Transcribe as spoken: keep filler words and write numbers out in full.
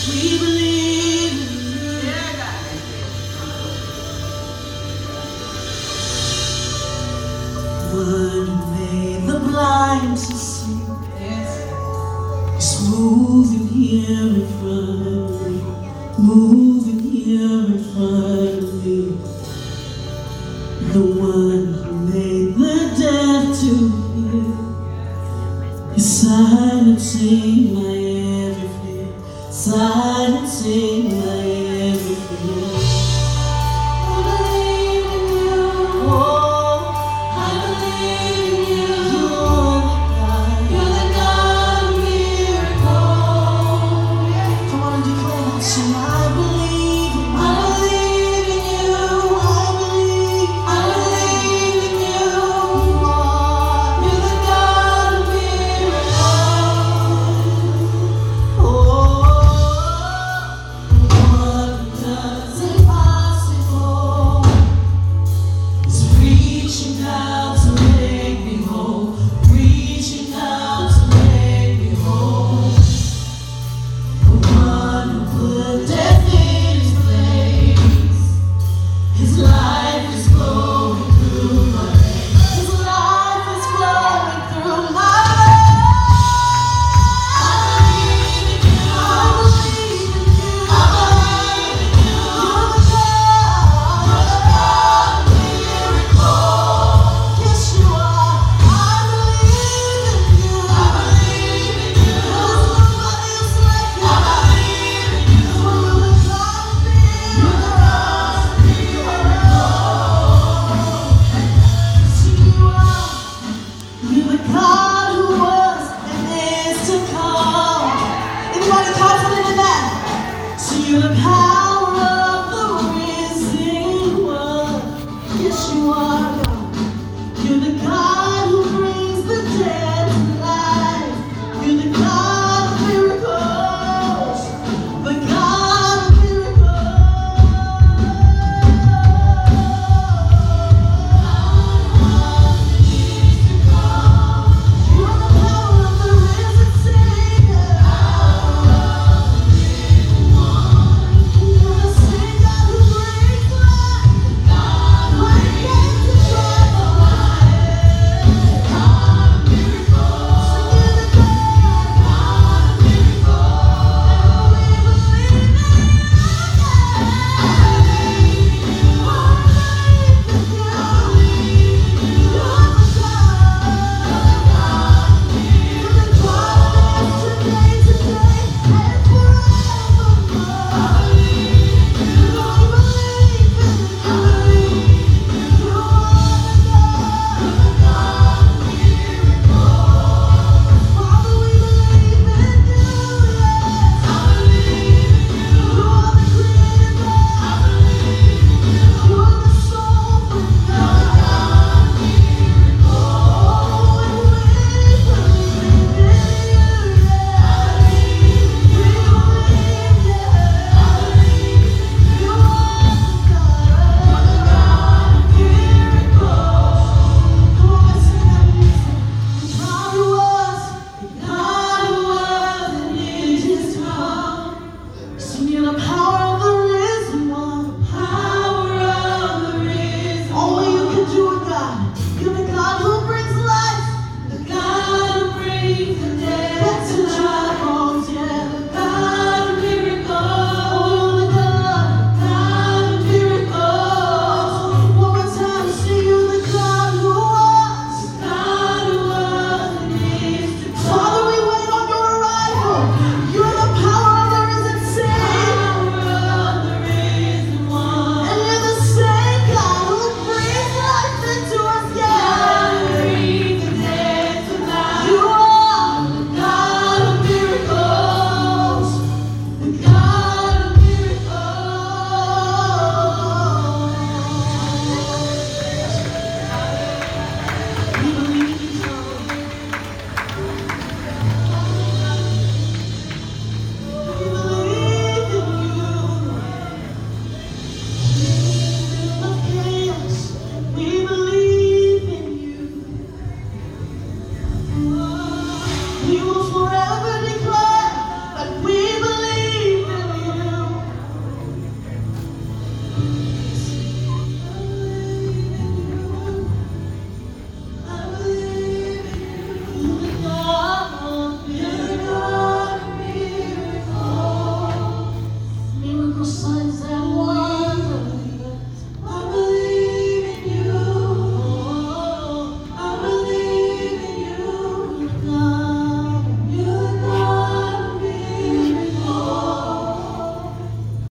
We believe in you. One who made the blind to see. It's moving here in front of me. Moving here in front of me. The one who made the deaf to hear is silencing my every fear. Silencing my every fear. I believe in you. Oh, I believe in you. You're the God. You're the God of miracles. Come on and declare that tonight.